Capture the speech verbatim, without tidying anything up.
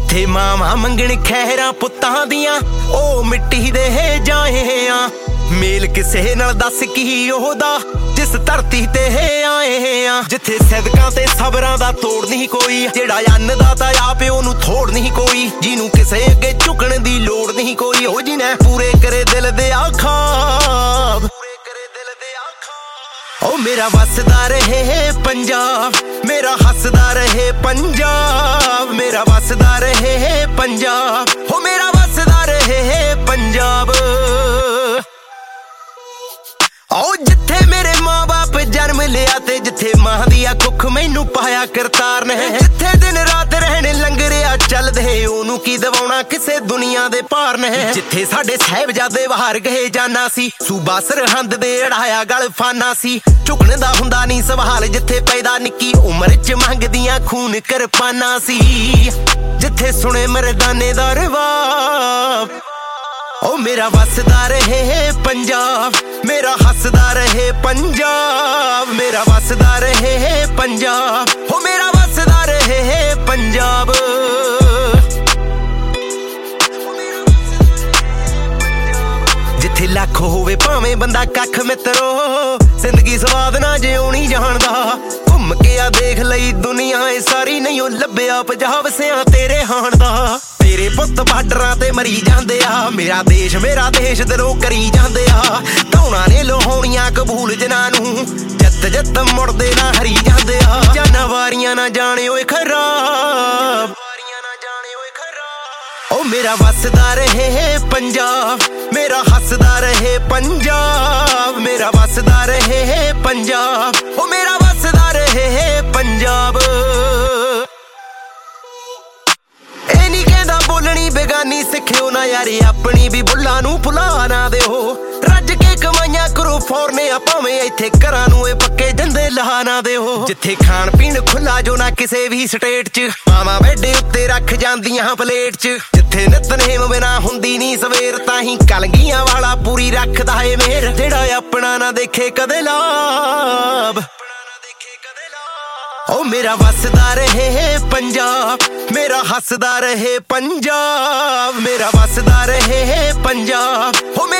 ਜਿੱਥੇ ਮਾਵਾਂ ਮੰਗਣ ਖਹਿਰਾਂ ਪੁੱਤਾਂ ਦੀਆਂ ਉਹ ਮਿੱਟੀ ਦੇ ਜਾਏ ਆ। ਮੇਲ ਕਿਸੇ ਨਾਲ ਦੱਸ ਕੀ ਉਹਦਾ ਜਿਸ ਧਰਤੀ ਤੇ ਆਏ ਆ। ਜਿੱਥੇ ਸਦਕਾਂ ਤੇ ਸਬਰਾਂ ਦਾ ਤੋੜ ਨਹੀਂ ਕੋਈ, ਜਿਹੜਾ ਅੰਨਦਾਤਾ ਆ ਪਿਓ ਨੂੰ ਥੋੜ ਨਹੀਂ ਕੋਈ, ਜਿਹਨੂੰ ਕਿਸੇ ਅੱਗੇ ਝੁਕਣ ਦੀ ਲੋੜ ਨਹੀਂ ਕੋਈ, ਉਹ ਜਿਹਨੇ ਪੂਰੇ ਕਰੇ ਦਿਲ ਦੇ ਆਖਾਬ। ਓ ਮੇਰਾ ਵਸਦਾ ਰਹੇ ਪੰਜਾਬ, ਮੇਰਾ ਹੱਸਦਾ ਰਹੇ ਪੰਜਾਬ, ਮੇਰਾ ਵਸਦਾ ਰਹੇ ਪੰਜਾਬ, ਓ ਮੇਰਾ ਵਸਦਾ ਰਹੇ ਪੰਜਾਬ। ਓ ਜਿੱਥੇ ਮੇਰੇ ਮਾਂ ਬਾਪ ਜਨਮ ਲਿਆ ਤੇ ਜਿੱਥੇ ਮਾਂ ਦੀ ਆ ਕੁੱਖ ਮੈਨੂੰ ਪਾਇਆ ਕਰਤਾਰ ਨੇ, ਜਿੱਥੇ ਦਿਨ ਰਾਤ ਰਹਿਣੇ ਲੰਗਰਿਆ ਚੱਲਦੇ ਉਹਨੂੰ ਕੀ ਦਵਾਉਣਾ ਕਿਸੇ ਦੁਨੀਆ ਦੇ ਭਾਰ ਨੇ। ਜਿੱਥੇ ਸਾਡੇ ਸਾਹਿਬਜ਼ਾਦੇ ਬਾਹਰ ਗਏ ਜਾਨਾ ਸੀ, ਸੂਬਾ ਸਰਹੰਦ ਦੇ ਅੜਾਇਆ ਗਲ ਫਾਨਾ ਸੀ, ਝੁਕਣ ਦਾ ਹੁੰਦਾ ਨਹੀਂ ਸਵਾਲ ਜਿੱਥੇ ਪੈਦਾ ਨਿੱਕੀ ਉਮਰ ਚ ਮੰਗਦੀਆਂ ਖੂਨ ਕਿਰਪਾਨਾਂ ਸੀ। ਜਿੱਥੇ ਸੁਣੇ ਮਰਦਾਨੇ ਦਾ ਰਵਾਬ, ਓ ਮੇਰਾ ਵਸਦਾ ਰਹੇ ਪੰਜਾਬ, ਮੇਰਾ ਹੱਸਦਾ ਰਹੇ ਪੰਜਾਬ, ਮੇਰਾ ਵਸਦਾ ਰਹੇ ਪੰਜਾਬ, ਓ ਮੇਰਾ ਵਸਦਾ ਰਹੇ ਪੰਜਾਬ। ਜਿੱਥੇ ਲੱਖ ਹੋਵੇ ਭਾਵੇਂ ਬੰਦਾ ਕੱਖ ਮਿੱਤਰੋ, ਜ਼ਿੰਦਗੀ ਸਵਾਦ ਨਾ ਜਿਉਣੀ ਜਾਣਦਾ। ਘੁੰਮ ਕੇ ਆ ਦੇਖ ਲਈ ਦੁਨੀਆ ਇਹ ਸਾਰੀ, ਨਹੀਂ ਉਹ ਲੱਭਿਆ ਪੰਜਾਬ ਸਿਆਂ ਤੇਰੇ ਹਾਣ ਦਾ। ਤੇਰੇ ਪੁੱਤ ਬਾਰਡਰਾਂ ਤੇ ਮਰੀ ਜਾਂਦੇ ਆ, ਮੇਰਾ ਦੇਸ਼ ਮੇਰਾ ਦੇਸ਼ ਦਿਲੋਂ ਕਰੀ ਜਾਂਦੇ ਆ। ਧੌਣਾ ਨੇ ਲੋਹਾਉਣੀਆਂ ਕਬੂਲ ਜਿਨ੍ਹਾਂ ਨੂੰ, ਜਿੱਤ ਜਿੱਤ ਮੁੜਦੇ ਨਾ ਹਰੀ ਜਾਂਦੇ ਆ। ਜਾਨਵਾਰੀਆਂ ਨਾ ਜਾਣੇ ਓਏ ਖਰਾਬ, ਓ ਮੇਰਾ ਵਸਦਾ ਰਹੇ ਪੰਜਾਬ, ਮੇਰਾ ਹੱਸਦਾ ਰਹੇ ਪੰਜਾਬ, ਮੇਰਾ ਵਸਦਾ ਰਹੇ ਪੰਜਾਬ, ਓ ਮੇਰਾ ਵਸਦਾ ਰਹੇ ਪੰਜਾਬ। ਇਹ ਨੀ ਕਹਿੰਦਾ ਬੋਲਣੀ ਬੇਗਾਨੀ ਸਿੱਖਿਓ ਨਾ ਯਾਰੀ, ਆਪਣੀ ਵੀ ਬੁੱਲਾਂ ਨੂੰ ਭੁਲਾ ਨਾ ਦਿਓ। ਰੱਜ ਕੇ ਕਮਾਈਆਂ ਕਰੋ ਫੌਰਨੇ ਆ, ਭਾਵੇਂ ਇੱਥੇ ਘਰਾਂ ਨੂੰ ਇਹ ਪੱਕੇ ਜੰਦੇ ਲਾ ਨਾ ਦਿਓ। ਜਿੱਥੇ ਖਾਣ ਪੀਣ ਖੁੱਲਾ ਜੋ ਨਾ ਕਿਸੇ ਵੀ ਸਟੇਟ ਚ, ਮਾਵਾਂ ਬੈਡੇ ਉੱਤੇ ਰੱਖ ਜਾਂਦੀਆਂ ਪਲੇਟ ਚ। ਜਿੱਥੇ ਨਿਤਨੇਮ ਬਿਨਾ ਹੁੰਦੀ ਨੀ ਸਵੇਰ, ਤਾਂ ਹੀ ਕਲਗੀਆਂ ਵਾਲਾ ਪੂਰੀ ਰੱਖਦਾ ਏ ਮੇਰ, ਜਿਹੜਾ ਆਪਣਾ ਨਾ ਦੇਖੇ ਕਦੇ ਲਾਭ। ਓ ਮੇਰਾ ਵਸਦਾ ਰਹੇ ਪੰਜਾਬ, ਮੇਰਾ ਹੱਸਦਾ ਰਹੇ ਪੰਜਾਬ, ਮੇਰਾ ਵਸਦਾ ਰਹੇ ਪੰਜਾਬ, ਓ